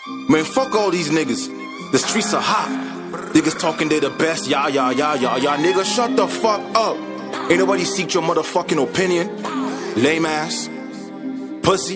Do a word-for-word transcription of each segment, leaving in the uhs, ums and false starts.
Man, fuck all these niggas. The streets are hot. Niggas talking they the best. Yeah, yeah, yeah, yeah, yeah. Niggas, shut the fuck up. Ain't nobody seek your motherfucking opinion. Lame ass. Pussy.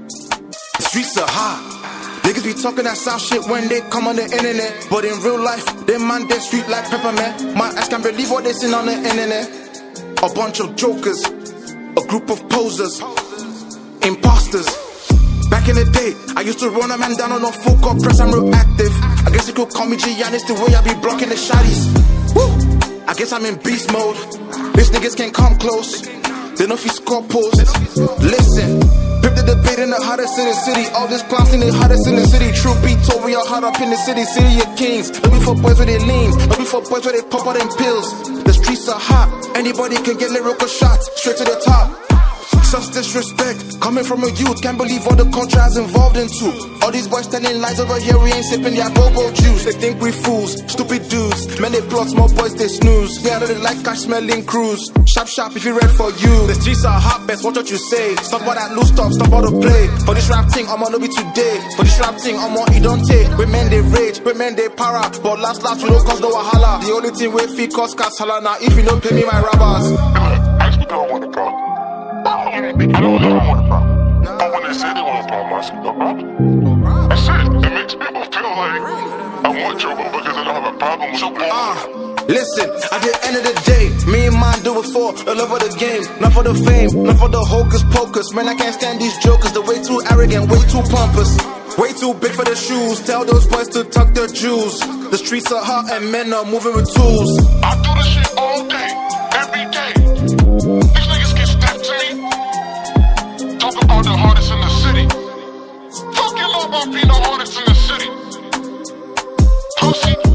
The streets are hot. Niggas be talking that sound shit when they come on the internet. But in real life, they man dead street like peppermint. My ass can't believe what they seen on the internet. A bunch of jokers. A group of posers. Imposters. Back in the day, I used to run a man down on a full court press. I'm real active. I guess you could call me Giannis the way I be blocking the shotties. Woo! I guess I'm in beast mode. These niggas can't come close. They know if you score posts. Listen, pip the debate in the hottest in the city. All this clowns in the hottest in the city. True be told, we are hot up in the city. City of kings. Don't be for boys where they lean. Don't be for boys where they pop out them pills. The streets are hot. Anybody can get lyrical shots straight to the top. Such disrespect coming from a youth. Can't believe all the contracts involved into. All these boys telling lies over here. We ain't sipping their bobo juice. They think we fools, stupid dudes. Man, they plot small boys, they snooze. Yeah, they like cash smelling cruise. Sharp, sharp if you read for you. The streets are hot, best watch what you say. Stop all that loose stuff, stop all the play. For this rap thing, I'm on be today. For this rap thing, I'm on it don't take. With men they rage, with men they para. But last last we don't cause no wahala. The only thing we feel cause casala. Now if you don't pay me my robbers. I actually don't want a problem. I don't, I don't want a problem. But when they say they want a problem, I say no problem. That's it. It makes people feel like I want trouble because I don't have a problem with you. Uh, listen, at the end of the day, me and mine do it for the love of the game. Not for the fame, not for the hocus pocus. Man, I can't stand these jokers. They're way too arrogant, way too pompous. Way too big for the shoes. Tell those boys to tuck their jewels. The streets are hot and men are moving with tools. I do this shit all day, every day. These niggas get stepped to me. Talk about the hardest in the city. Fuck your love about being the hardest in the city. Pussy.